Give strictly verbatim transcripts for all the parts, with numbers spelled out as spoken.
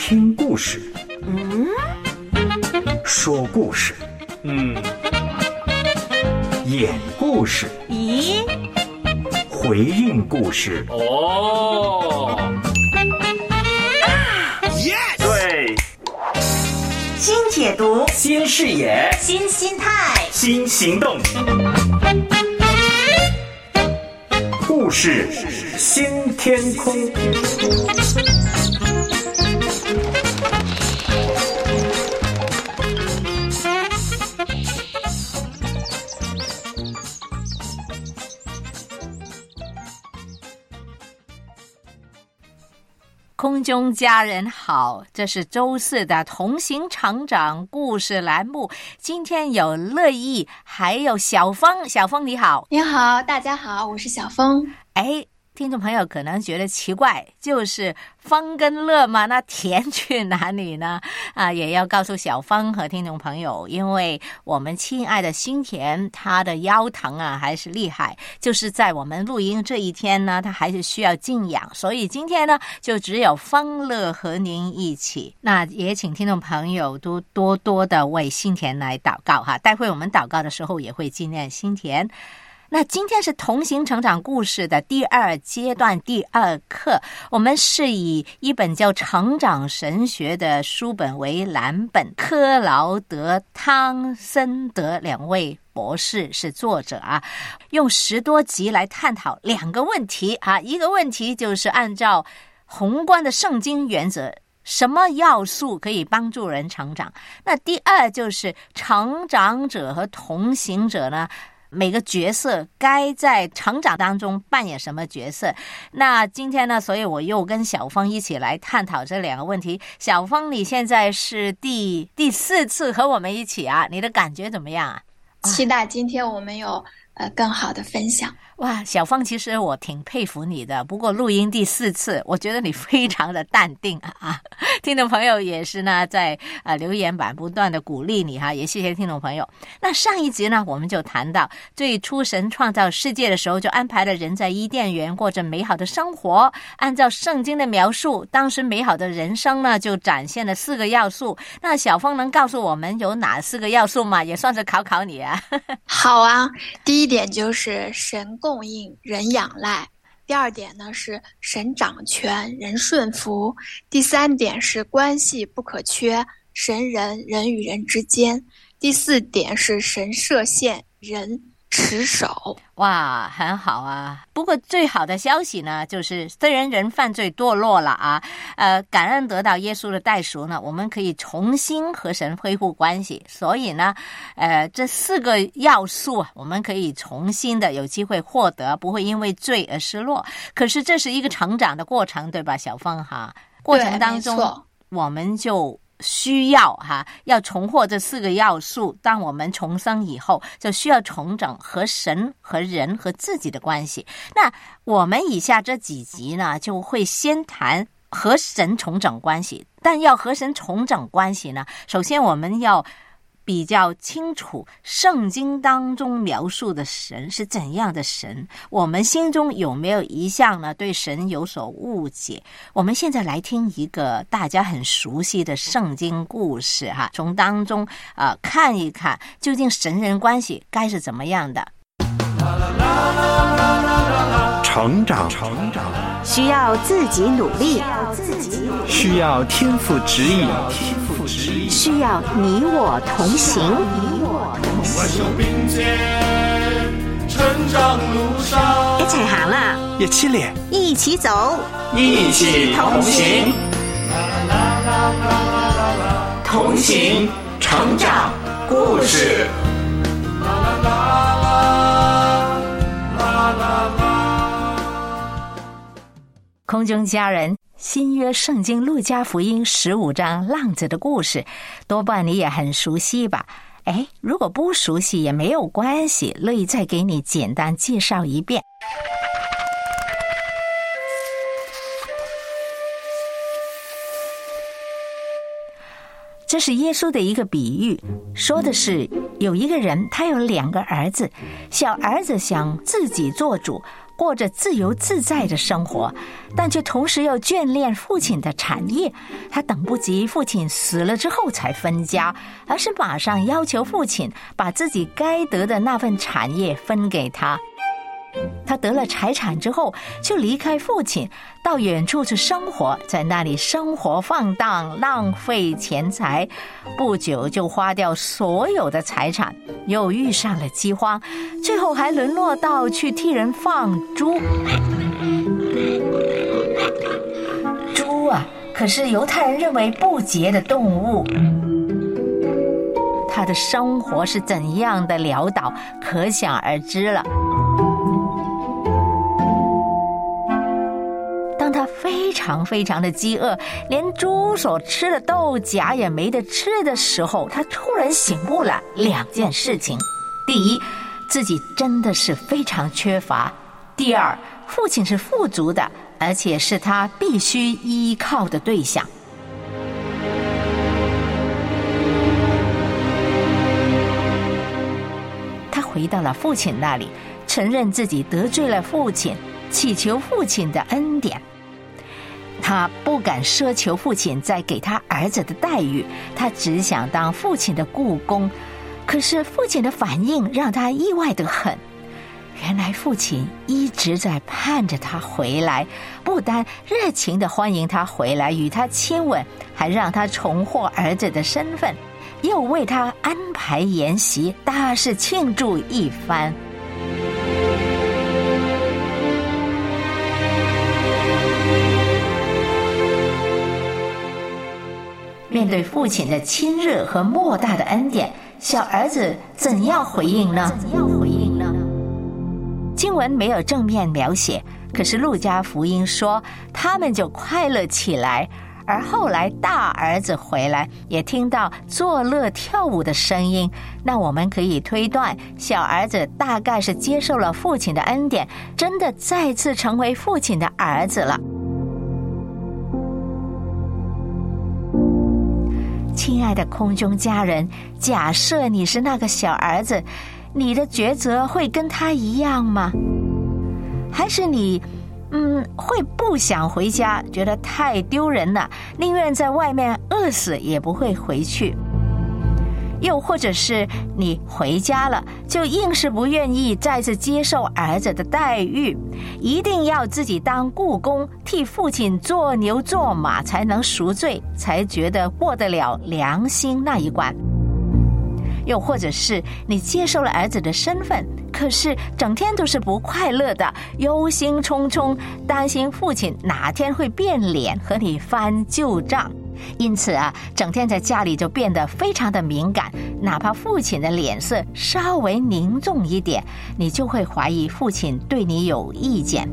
听故事， 嗯， 说故事， 嗯， 演故事， 咦， 回应故事。 哦， 对， 新解读， 新视野， 新心态， 新行动，故事新天空。 空中家人好，这是周四的同行成长故事栏目。今天有乐意，还有小峰。小峰你好。 你好，大家好，我是小峰。 哎，听众朋友可能觉得奇怪，就是方跟乐嘛，那田去哪里呢？啊，也要告诉小方和听众朋友，因为我们亲爱的新田，他的腰疼啊还是厉害，就是在我们录音这一天呢，他还是需要静养，所以今天呢，就只有方乐和您一起。那也请听众朋友都多多的为新田来祷告哈，待会我们祷告的时候也会纪念新田。那今天是同行成长故事的第二阶段第二课，我们是以一本叫《成长神学》的书本为蓝本，克劳德·汤森德两位博士是作者啊，用十多集来探讨两个问题啊，一个问题就是按照宏观的圣经原则，什么要素可以帮助人成长？那第二就是成长者和同行者呢，每个角色该在成长当中扮演什么角色？那今天呢，所以我又跟小峰一起来探讨这两个问题。小峰，你现在是第第四次和我们一起啊，你的感觉怎么样啊？ 期待今天我们有呃更好的分享。 哇，小芳，其实我挺佩服你的，不过录音第四次，我觉得你非常的淡定啊。听众朋友也是呢，在呃留言板不断的鼓励你哈，也谢谢听众朋友。那上一集呢，我们就谈到最初神创造世界的时候，就安排了人在伊甸园过着美好的生活。按照圣经的描述，当时美好的人生呢，就展现了四个要素。那小芳能告诉我们有哪四个要素吗？也算是考考你啊。 好啊，第一点就是神供应，人仰赖。第二点呢是神掌权，人顺服。第三点是关系不可缺，神人人与人之间。第四点是神设限，人持守。 哇，很好啊！不过最好的消息呢，就是虽然人犯罪堕落了啊，呃，感恩得到耶稣的代赎呢，我们可以重新和神恢复关系。所以呢，呃，这四个要素我们可以重新的有机会获得，不会因为罪而失落。可是这是一个成长的过程，对吧，小凤哈？过程当中，我们就需要哈，要重获这四个要素。当我们重生以后，就需要重整和神、和人、和自己的关系。那我们以下这几集呢，就会先谈和神重整关系。但要和神重整关系呢，首先我们要比较清楚圣经当中描述的神是怎样的神，我们心中有没有一项呢对神有所误解？我们现在来听一个大家很熟悉的圣经故事哈，从当中呃看一看究竟神人关系该是怎么样的。 成长，成长需要自己努力， 需要天赋指引， 需要你我同行。你我同行。 成长路上， 一齊行啦， 一起練， 一起走， 一起同行，同行成長故事。 空中家人，新约圣经路加福音十五章浪子的故事，多半你也很熟悉吧？哎，如果不熟悉也没有关系，乐意再给你简单介绍一遍。这是耶稣的一个比喻，说的是有一个人，他有两个儿子，小儿子想自己做主， 过着自由自在的生活，但却同时又眷恋父亲的产业。他等不及父亲死了之后才分家，而是马上要求父亲把自己该得的那份产业分给他。他得了财产之后，就离开父亲，到远处去生活，在那里生活放荡，浪费钱财，不久就花掉所有的财产，又遇上了饥荒，最后还沦落到去替人放猪。猪啊，可是犹太人认为不洁的动物。他的生活是怎样的潦倒，可想而知了。当他非常非常的饥饿，连猪所吃的豆荚也没得吃的时候，他突然醒悟了两件事情：第一，自己真的是非常缺乏；第二，父亲是富足的，而且是他必须依靠的对象。他回到了父亲那里，承认自己得罪了父亲，祈求父亲的恩典。他不敢奢求父亲再给他儿子的待遇，他只想当父亲的雇工。可是父亲的反应让他意外得很，原来父亲一直在盼着他回来，不单热情地欢迎他回来与他亲吻，还让他重获儿子的身份，又为他安排筵席，大肆庆祝一番。面对父亲的亲热和莫大的恩典，小儿子怎样回应呢？怎样回应呢？经文没有正面描写，可是路加福音说他们就快乐起来，而后来大儿子回来，也听到作乐跳舞的声音。那我们可以推断，小儿子大概是接受了父亲的恩典，真的再次成为父亲的儿子了。亲爱的空中家人，假设你是那个小儿子，你的抉择会跟他一样吗？还是你嗯，会不想回家，觉得太丢人了，宁愿在外面饿死也不会回去？又或者是你回家了，就硬是不愿意再次接受儿子的待遇，一定要自己当雇工，替父亲做牛做马才能赎罪，才觉得过得了良心那一关。又或者是你接受了儿子的身份，可是整天都是不快乐的，忧心忡忡，担心父亲哪天会变脸和你翻旧账，因此啊，整天在家里就变得非常的敏感，哪怕父亲的脸色稍微凝重一点，你就会怀疑父亲对你有意见。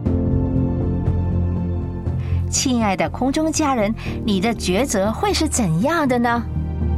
亲爱的空中家人，你的抉择会是怎样的呢？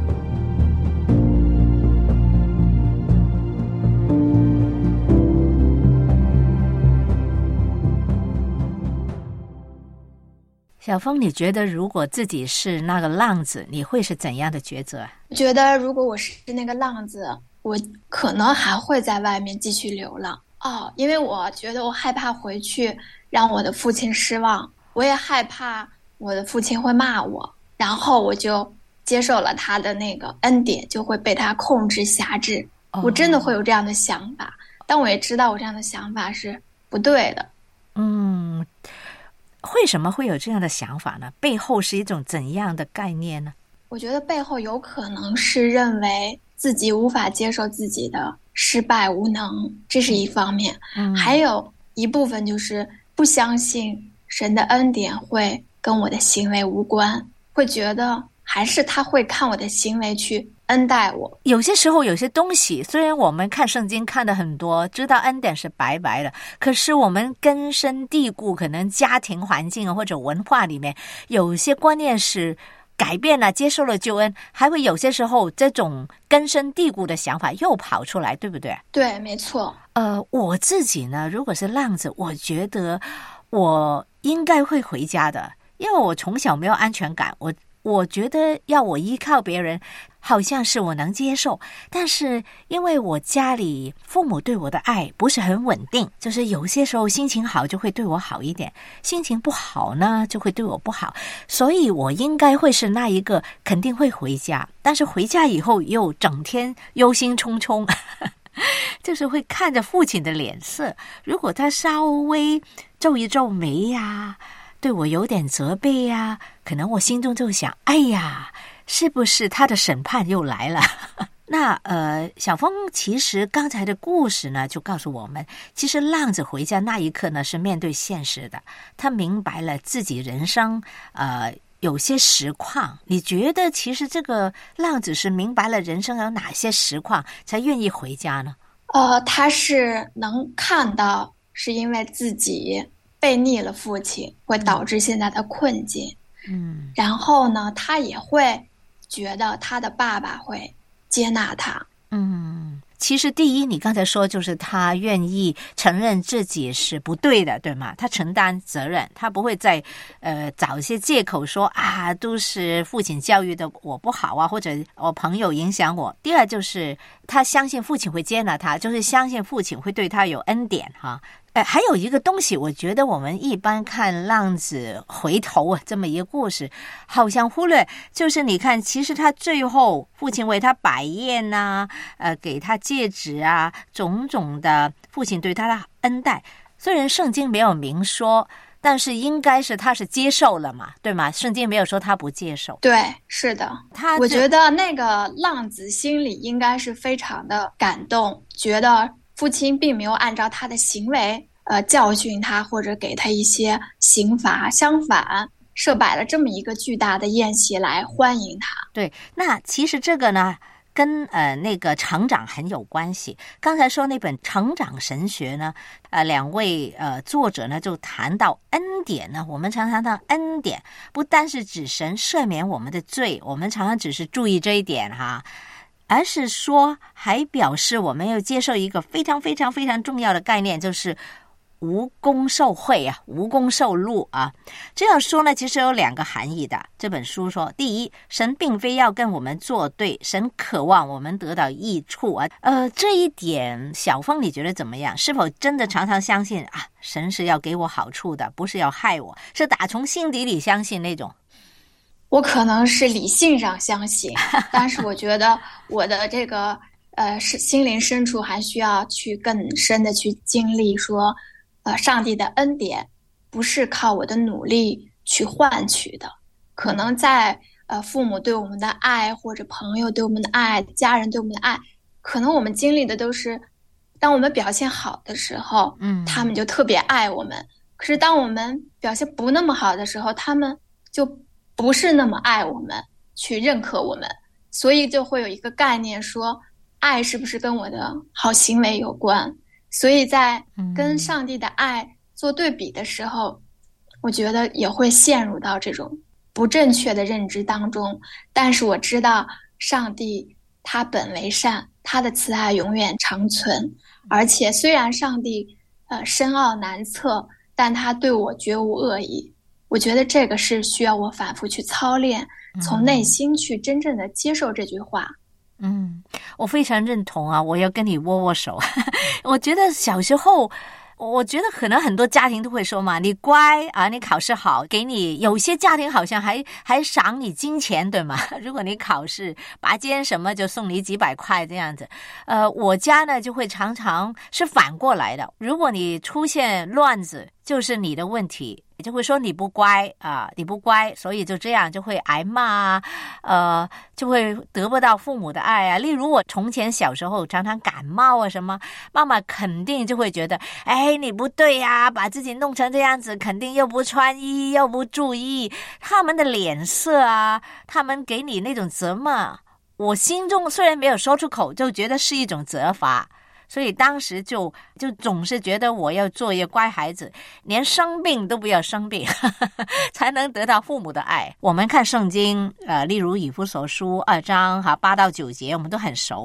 小峰，你觉得如果自己是那个浪子，你会是怎样的抉择？ 我觉得如果我是那个浪子，我可能还会在外面继续流浪哦，因为我觉得我害怕回去让我的父亲失望，我也害怕我的父亲会骂我，然后我就接受了他的那个恩典，就会被他控制辖制。哦，我真的会有这样的想法，但我也知道我这样的想法是不对的。 嗯。为什么会有这样的想法呢？背后是一种怎样的概念呢？ 我觉得背后有可能是认为自己无法接受自己的失败无能，这是一方面。嗯，还有一部分就是不相信神的恩典会跟我的行为无关，会觉得还是他会看我的行为去恩待我。 有些时候有些东西，虽然我们看圣经看得很多，知道恩典是白白的，可是我们根深蒂固，可能家庭环境或者文化里面有些观念是改变了，接受了救恩，还会有些时候这种根深蒂固的想法又跑出来，对不对？ 对，没错。 呃，我自己呢，如果是浪子，我觉得我应该会回家的，因为我从小没有安全感，我我觉得要我依靠别人好像是我能接受，但是因为我家里父母对我的爱不是很稳定，就是有些时候心情好就会对我好一点，心情不好呢就会对我不好，所以我应该会是那一个肯定会回家，但是回家以后又整天忧心忡忡就是会看着父亲的脸色，如果他稍微皱一皱眉呀，对我有点责备呀，可能我心中就想，哎呀，是不是他的审判又来了？那呃，小峰其实刚才的故事呢，就告诉我们，其实浪子回家那一刻呢，是面对现实的，他明白了自己人生呃有些实况。你觉得其实这个浪子是明白了人生有哪些实况，才愿意回家呢？ 呃，他是能看到，是因为自己背逆了父亲，会导致现在的困境。 嗯， 然后呢，他也会觉得他的爸爸会接纳他。 嗯，其实第一，你刚才说就是他愿意承认自己是不对的，对吗？他承担责任，他不会再呃找一些借口说啊，都是父亲教育的我不好啊，或者我朋友影响我。第二就是他相信父亲会接纳他，就是相信父亲会对他有恩典哈。呃，还有一个东西，我觉得我们一般看浪子回头啊这么一个故事，好像忽略，就是你看，其实他最后父亲为他摆宴呐、啊，呃，给他戒指啊，种种的父亲对他的恩待，虽然圣经没有明说，但是应该是他是接受了嘛，对吗？圣经没有说他不接受。 对，是的， 他我觉得那个浪子心里应该是非常的感动，觉得父亲并没有按照他的行为呃教训他，或者给他一些刑罚，相反设摆了这么一个巨大的宴席来欢迎他。 对，那其实这个呢跟呃那个成长很有关系。刚才说那本成长神学呢，呃两位呃作者呢就谈到恩典呢，我们常常谈恩典不单是指神赦免我们的罪，我们常常只是注意这一点哈，而是说还表示我们要接受一个非常非常非常重要的概念，就是无功受贿啊，无功受禄啊。这样说呢，其实有两个含义的。这本书说，第一，神并非要跟我们作对，神渴望我们得到益处啊。呃，这一点，小峰你觉得怎么样？是否真的常常相信啊，神是要给我好处的，不是要害我，是打从心底里相信那种？ 我可能是理性上相信，但是我觉得我的这个呃是心灵深处还需要去更深的去经历说，呃，上帝的恩典不是靠我的努力去换取的，可能在呃父母对我们的爱，或者朋友对我们的爱，家人对我们的爱，可能我们经历的都是，当我们表现好的时候， 嗯， 他们就特别爱我们，可是当我们表现不那么好的时候，他们就不是那么爱我们，去认可我们，所以就会有一个概念说，爱是不是跟我的好行为有关？所以在跟上帝的爱做对比的时候，嗯，我觉得也会陷入到这种不正确的认知当中。但是我知道上帝他本为善，他的慈爱永远长存，而且虽然上帝呃深奥难测，但他对我绝无恶意。我觉得这个是需要我反复去操练，从内心去真正的接受这句话。 嗯，我非常认同啊，我要跟你握握手。我觉得小时候，我觉得可能很多家庭都会说嘛，你乖啊，你考试好，给你，有些家庭好像还还赏你金钱，对吗？如果你考试拔尖什么，就送你几百块这样子。呃，我家呢就会常常是反过来的，如果你出现乱子，就是你的问题。就会说你不乖啊，你不乖，所以就这样就会挨骂啊，呃，就会得不到父母的爱啊。例如我从前小时候常常感冒啊什么，妈妈肯定就会觉得，哎，你不对呀、啊，把自己弄成这样子，肯定又不穿衣又不注意，他们的脸色啊，他们给你那种责骂，我心中虽然没有说出口，就觉得是一种责罚。所以当时就就总是觉得我要做一个乖孩子，连生病都不要生病呵呵才能得到父母的爱。我们看圣经呃，例如以弗所书二章哈八到九节我们都很熟了，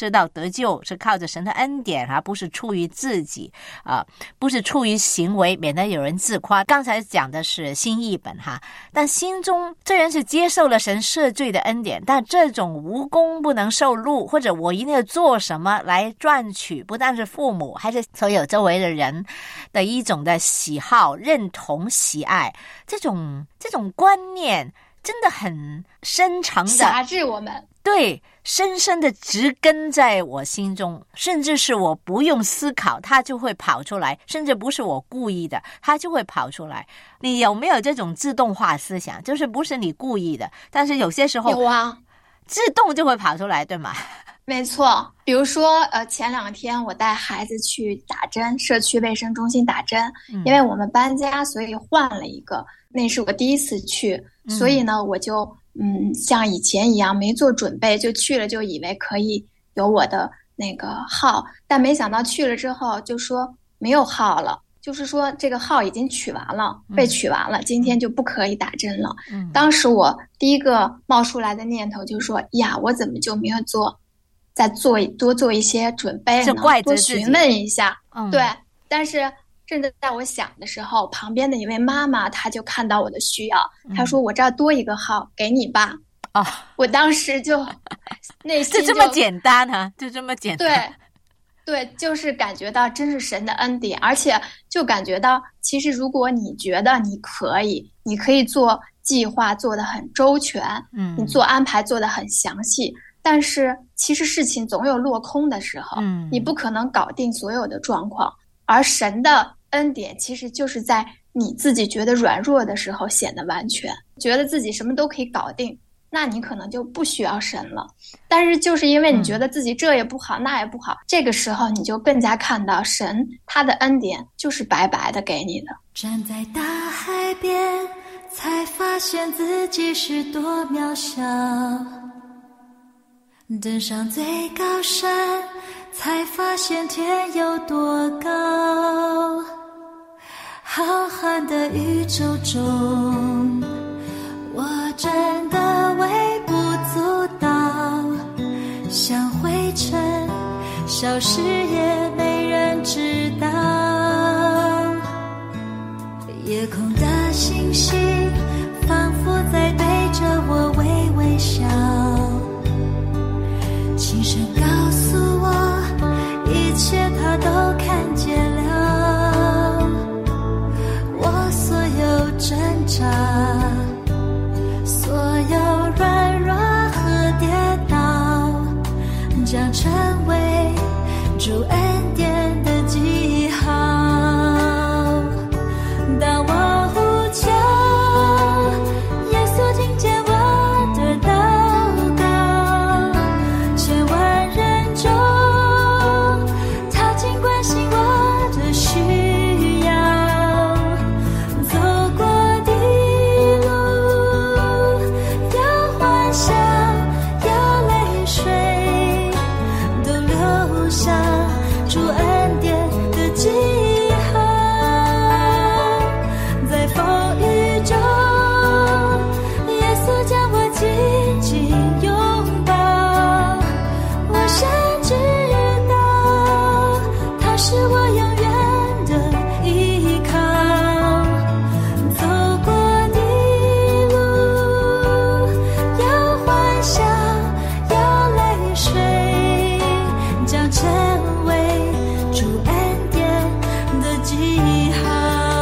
知道得救是靠着神的恩典啊，不是出于自己啊、呃，不是出于行为，免得有人自夸。刚才讲的是新译本哈，但心中虽然是接受了神赦罪的恩典，但这种无功不能受禄，或者我一定要做什么来赚取不但是父母还是所有周围的人的一种的喜好、认同、喜爱，这种这种观念真的很深长的辖制我们， 对，深深的植根在我心中，甚至是我不用思考它就会跑出来，甚至不是我故意的，它就会跑出来。你有没有这种自动化思想？就是不是你故意的，但是有些时候有啊， 自动就会跑出来，对吗？ 没错，比如说，呃，前两天我带孩子去打针，社区卫生中心打针， 嗯、 因为我们搬家，所以换了一个，那是我第一次去， 嗯、 所以呢，我就嗯像以前一样没做准备就去了，就以为可以有我的那个号，但没想到去了之后就说没有号了，就是说这个号已经取完了，被取完了，嗯、今天就不可以打针了。嗯、当时我第一个冒出来的念头就是说，呀，我怎么就没有做？再做多做一些准备呢，多询问一下、嗯、对，但是正在我想的时候，旁边的一位妈妈她就看到我的需要、嗯、她说我这儿多一个号给你吧。 哦， 我当时就内心就就这么简单啊，就这么简单。对对，就是感觉到真是神的恩典，而且就感觉到其实如果你觉得你可以你可以做计划做得很周全，嗯，你做安排做得很详细，但是其实事情总有落空的时候，嗯，你不可能搞定所有的状况，而神的恩典其实就是在你自己觉得软弱的时候显得完全，觉得自己什么都可以搞定，那你可能就不需要神了。但是就是因为你觉得自己这也不好、嗯、那也不好，这个时候你就更加看到神他的恩典就是白白的给你的。 站在大海边才发现自己是多渺小，登上最高山才发现天有多高，浩瀚的宇宙中我真的微不足道，像灰尘消失也没人知道，夜空的星星仿佛在对着我微微笑，轻声告诉我一切他都看见了，我所有挣扎所有软弱和跌倒将成为主恩典的记号，当我呼求耶稣听见我的祷告，千万人中他尽关心我的需要，走过的路要欢笑要泪水都留下主恩典的记号，在风雨中耶稣将我紧紧拥抱，我深知道他是我永远的依靠，走过的路要欢笑要泪水将成为主恩典的记号。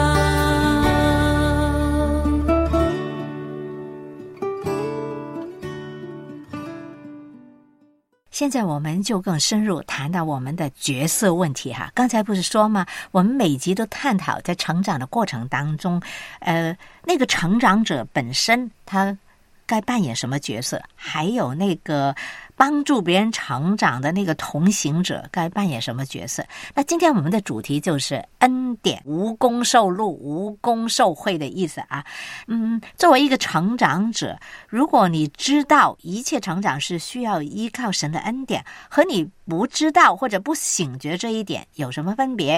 现在我们就更深入谈到我们的角色问题哈。刚才不是说吗？我们每集都探讨在成长的过程当中，呃，那个成长者本身他该扮演什么角色，还有那个帮助别人成长的那个同行者该扮演什么角色。那今天我们的主题就是恩典，无功受禄，无功受贿的意思啊。嗯，作为一个成长者，如果你知道一切成长是需要依靠神的恩典，和你不知道或者不醒觉这一点有什么分别？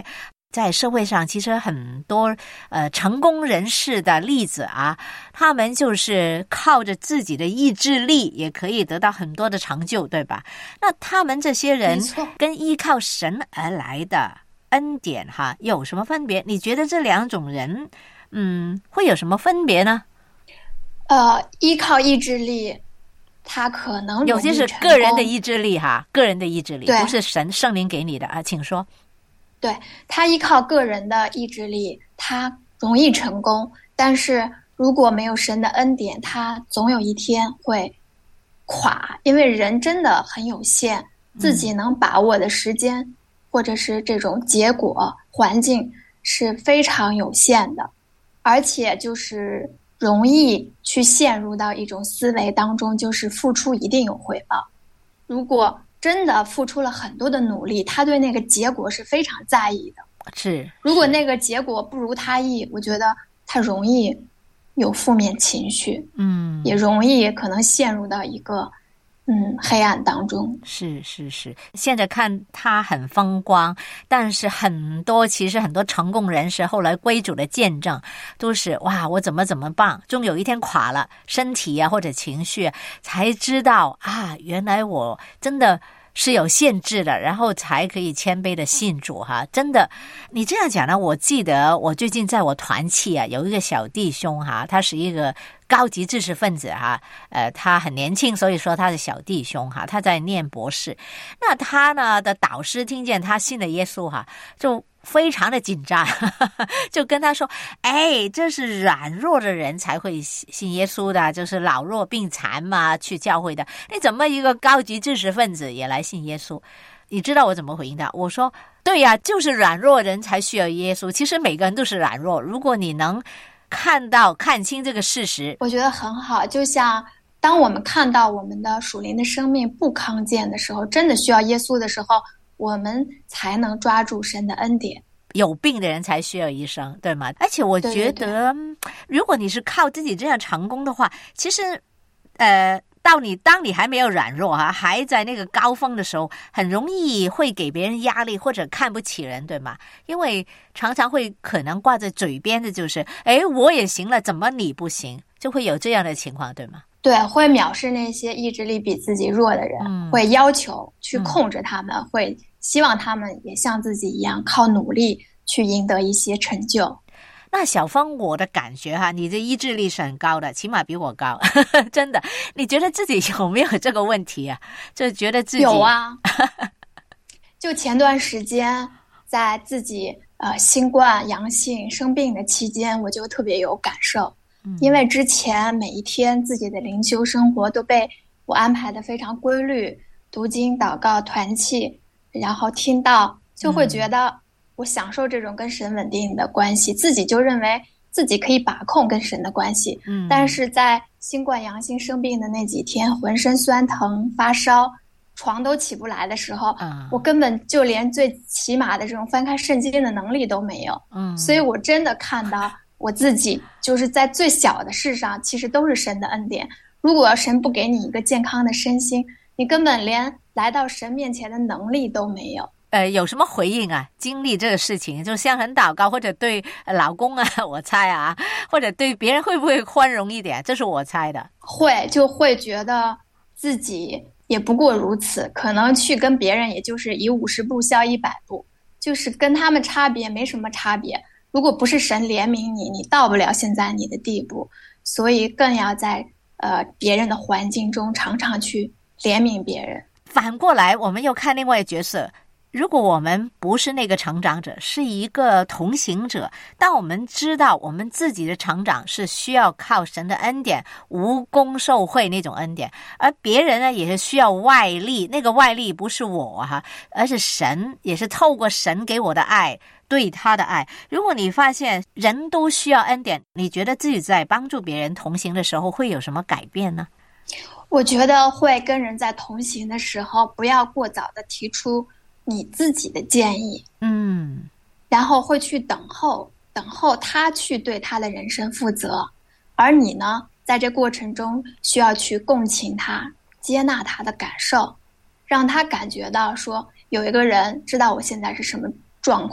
在社会上其实很多呃成功人士的例子啊，他们就是靠着自己的意志力也可以得到很多的成就，对吧？那他们这些人跟依靠神而来的恩典哈有什么分别？你觉得这两种人嗯会有什么分别呢？ 呃，依靠意志力他可能有些是个人的意志力哈，个人的意志力不是神圣灵给你的啊，请说。 对，他依靠个人的意志力他容易成功，但是如果没有神的恩典，他总有一天会垮，因为人真的很有限，自己能把握的时间、嗯、或者是这种结果环境是非常有限的，而且就是容易去陷入到一种思维当中，就是付出一定有回报。如果真的付出了很多的努力，他对那个结果是非常在意的。 是， 如果那个结果不如他意，我觉得他容易有负面情绪， 嗯， 也容易可能陷入到一个嗯黑暗当中。 是是是，现在看他很风光，但是很多其实很多成功人士后来归主的见证都是哇，我怎么怎么棒，终有一天垮了，身体啊或者情绪才知道啊，原来我真的是有限制的，然后才可以谦卑的信主哈。真的，你这样讲呢，我记得我最近在我团契啊，有一个小弟兄哈，他是一个高级知识分子哈，呃，他很年轻，所以说他是小弟兄哈，他在念博士。那他呢的导师听见他信了耶稣哈，就非常的紧张，就跟他说，哎，这是软弱的人才会信耶稣的，就是老弱病残嘛，去教会的，你怎么一个高级知识分子也来信耶稣？你知道我怎么回应他？我说对呀、啊，就是软弱人才需要耶稣，其实每个人都是软弱，如果你能看到看清这个事实， 我觉得很好。就像当我们看到我们的属灵的生命不康健的时候，真的需要耶稣的时候，我们才能抓住神的恩典。 有病的人才需要医生，对吗？而且我觉得对对对，如果你是靠自己这样成功的话，其实呃到你当你还没有软弱哈，还在那个高峰的时候，很容易会给别人压力或者看不起人，对吗？因为常常会可能挂在嘴边的就是诶我也行了，怎么你不行，就会有这样的情况，对吗？ 对，会藐视那些意志力比自己弱的人、嗯、会要求去控制他们、嗯、会希望他们也像自己一样靠努力去赢得一些成就。 那小芳，我的感觉哈，你的意志力是很高的，起码比我高，真的。你觉得自己有没有这个问题啊？就觉得自己有啊。就前段时间，在自己呃新冠阳性生病的期间，我就特别有感受，嗯、因为之前每一天自己的灵修生活都被我安排的非常规律，读经、祷告、团契，然后听到，就会觉得、嗯。我享受这种跟神稳定的关系，自己就认为自己可以把控跟神的关系。嗯，但是在新冠阳性生病的那几天，浑身酸疼、发烧，床都起不来的时候，嗯、我根本就连最起码的这种翻开圣经的能力都没有。嗯，所以我真的看到我自己就是在最小的事上，其实都是神的恩典。如果神不给你一个健康的身心，你根本连来到神面前的能力都没有。 呃，有什么回应啊？经历这个事情，就向神祷告，或者对老公啊，我猜啊，或者对别人会不会宽容一点？这是我猜的。 会，就会觉得自己也不过如此，可能去跟别人也就是以五十步笑一百步，就是跟他们差别没什么差别。如果不是神怜悯你，你到不了现在你的地步，所以更要在呃别人的环境中常常去怜悯别人。 反过来，我们又看另外一个角色。如果我们不是那个成长者，是一个同行者，当我们知道我们自己的成长是需要靠神的恩典，无功受惠那种恩典，而别人呢也是需要外力，那个外力不是我哈，而是神，也是透过神给我的爱，对他的爱。如果你发现人都需要恩典，你觉得自己在帮助别人同行的时候会有什么改变呢？ 我觉得会跟人在同行的时候，不要过早的提出你自己的建议， 嗯， 然后会去等候，等候他去对他的人生负责，而你呢，在这过程中需要去共情他，接纳他的感受，让他感觉到说有一个人知道我现在是什么状况，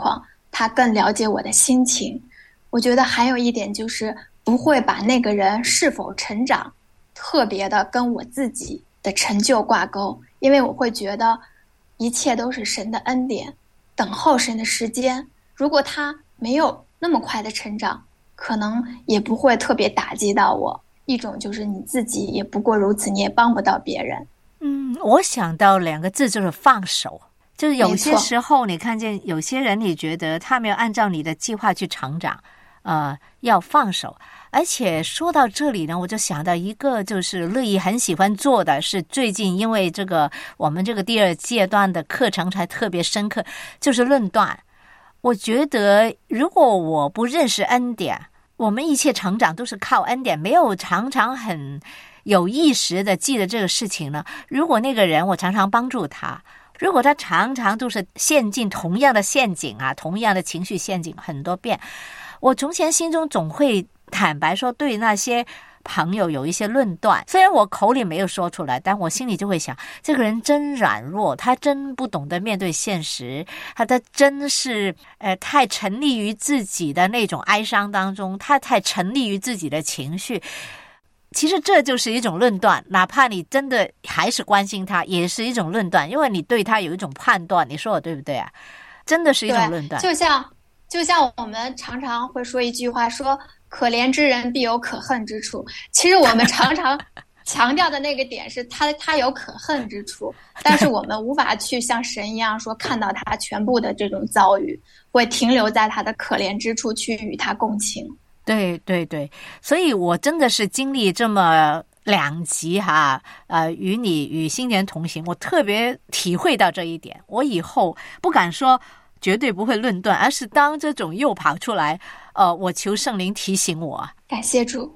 他更了解我的心情。我觉得还有一点就是不会把那个人是否成长特别的跟我自己的成就挂钩，因为我会觉得一切都是神的恩典，等候神的时间。如果他没有那么快的成长，可能也不会特别打击到我。一种就是你自己也不过如此，你也帮不到别人。 嗯，我想到两个字，就是放手。就是有些时候你看见有些人，你觉得他没有按照你的计划去成长，呃，要放手。而且说到这里呢，我就想到一个，就是乐意很喜欢做的是，最近因为这个我们这个第二阶段的课程才特别深刻，就是论断。我觉得如果我不认识恩典，我们一切成长都是靠恩典，没有常常很有意识的记得这个事情呢。如果那个人我常常帮助他，如果他常常都是陷进同样的陷阱啊，同样的情绪陷阱很多遍，我从前心中总会坦白说对那些朋友有一些论断，虽然我口里没有说出来，但我心里就会想，这个人真软弱，他真不懂得面对现实，他他真是呃太沉溺于自己的那种哀伤当中，他太沉溺于自己的情绪。其实这就是一种论断，哪怕你真的还是关心他，也是一种论断，因为你对他有一种判断。你说我对不对啊？真的是一种论断。 就像就像我们常常会说一句话，说可怜之人必有可恨之处。其实我们常常强调的那个点是他他有可恨之处，但是我们无法去像神一样说看到他全部的这种遭遇，会停留在他的可怜之处去与他共情。 对对对，所以我真的是经历这么两集哈，呃，与你与新年同行，我特别体会到这一点。我以后不敢说绝对不会论断，而是当这种又跑出来，呃，我求圣灵提醒我。 感谢主。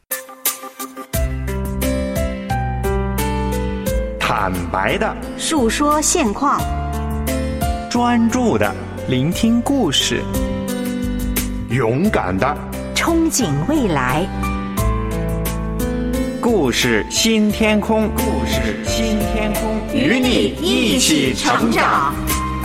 坦白的述说现况， 专注的聆听故事，勇敢的憧憬未来。 故事新天空，故事新天空， 与你一起成长。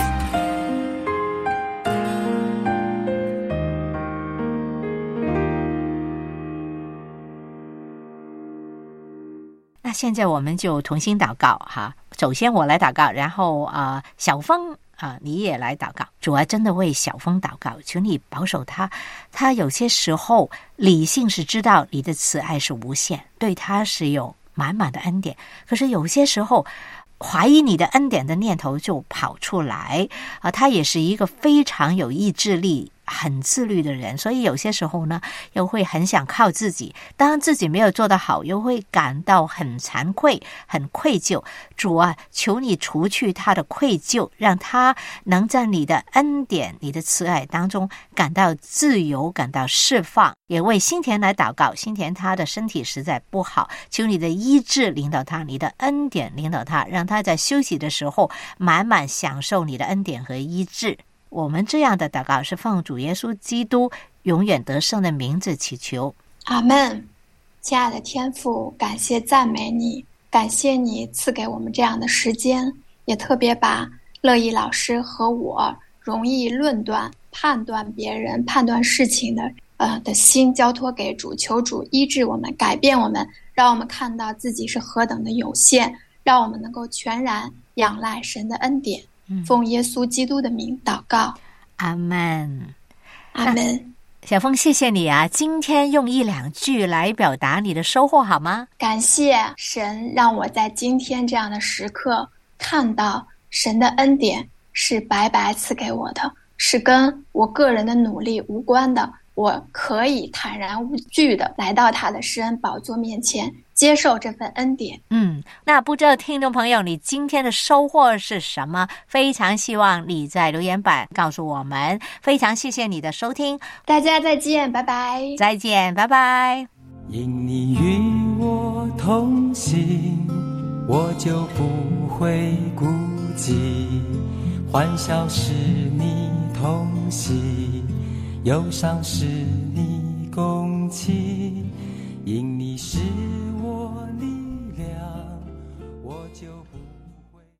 那现在我们就同心祷告哈。首先我来祷告，然后啊、呃，小峰啊、呃，你也来祷告。主啊，真的为小峰祷告，求你保守他。他有些时候理性是知道你的慈爱是无限，对他是有满满的恩典，可是有些时候怀疑你的恩典的念头就跑出来啊。他也是一个非常有意志力、很自律的人，所以有些时候呢，又会很想靠自己。当自己没有做得好，又会感到很惭愧、很愧疚。主啊，求你除去他的愧疚，让他能在你的恩典、你的慈爱当中感到自由、感到释放。也为新田来祷告，新田他的身体实在不好，求你的医治领导他，你的恩典领导他，让他在休息的时候满满享受你的恩典和医治。我们这样的祷告是奉主耶稣基督永远得胜的名字祈求， 阿们。亲爱的天父，感谢赞美你，感谢你赐给我们这样的时间，也特别把乐意老师和我容易论断、判断别人、判断事情的呃的心交托给主，求主医治我们，改变我们，让我们看到自己是何等的有限，让我们能够全然仰赖神的恩典。奉耶稣基督的名祷告， 阿们， 阿们。 小峰，谢谢你啊！今天用一两句来表达你的收获好吗？ 感谢神让我在今天这样的时刻看到神的恩典是白白赐给我的，是跟我个人的努力无关的。我可以坦然无惧的来到他的施恩宝座面前，接受这份恩典。 嗯，那不知道听众朋友你今天的收获是什么？非常希望你在留言板告诉我们。非常谢谢你的收听， 大家再见，拜拜。 再见，拜拜。 因你与我同行，我就不会孤寂，欢笑是你同喜，忧伤是你共泣，因你是